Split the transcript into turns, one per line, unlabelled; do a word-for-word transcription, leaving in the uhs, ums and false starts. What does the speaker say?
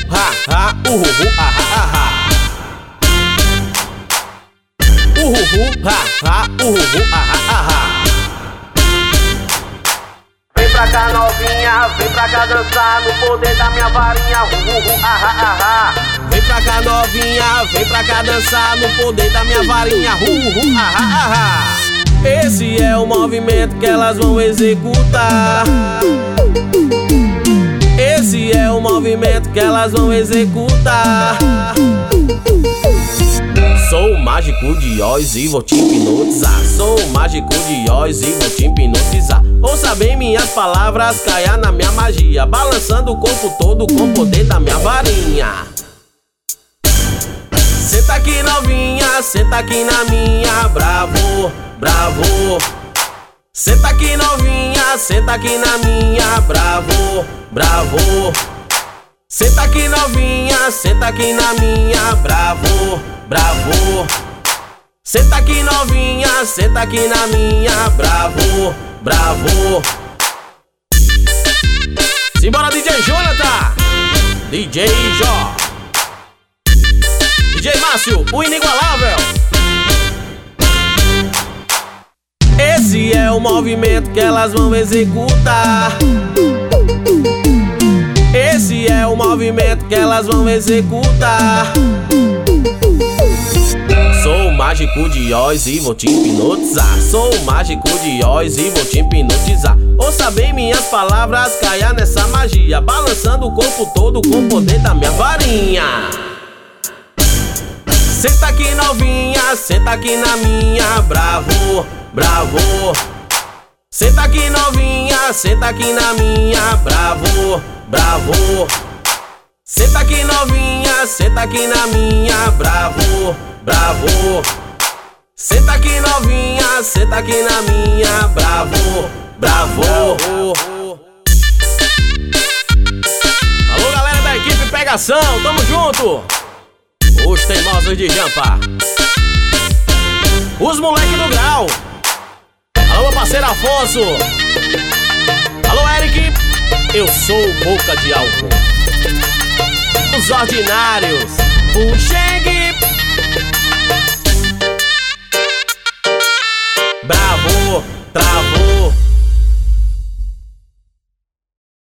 ha, ha, uhuhu, aha, aha. Uhuhu, ha, ha, uhuhu, aha, aha.
Vem pra cá novinha, vem pra cá dançar no poder da minha varinha, uhuhu, aha, aha.
Vem pra cá novinha, vem pra cá dançar no poder da minha varinha, uhuhu, aha, aha. Esse é o movimento que elas vão executar. Esse é o movimento que elas vão executar. Sou o mágico de Oz e vou te hipnotizar. Sou o mágico de Oz e vou te hipnotizar. Ouça bem minhas palavras, caia na minha magia, balançando o corpo todo com o poder da minha varinha. Senta aqui novinha, senta aqui na minha, bravo, bravo. Senta aqui novinha, senta aqui na minha, bravo, bravo. Senta aqui novinha, senta aqui na minha, bravo, bravo. Senta aqui novinha, senta aqui na minha, bravo, bravo. Simbora D J Jonathan, D J Jó, D J Márcio, o inigualável. Esse é o movimento que elas vão executar. Esse é o movimento que elas vão executar. Sou o mágico de Oz e vou te hipnotizar. Sou o mágico de Oz e vou te hipnotizar. Ouça bem minhas palavras, caia nessa magia, balançando o corpo todo com o poder da minha varinha. Senta aqui novinha, senta aqui na minha, bravo, bravo. Senta aqui novinha, senta aqui na minha, bravo, bravo. Senta aqui novinha, senta aqui na minha, bravo, bravo. Senta aqui novinha, senta aqui na minha, bravo, bravo. Alô galera da equipe Pegação, tamo junto. Os teimosos de Jampa, os moleque do grau. Alô meu parceiro Afonso. Alô Eric, eu sou o Boca de Álcool. Os ordinários, o Chegue.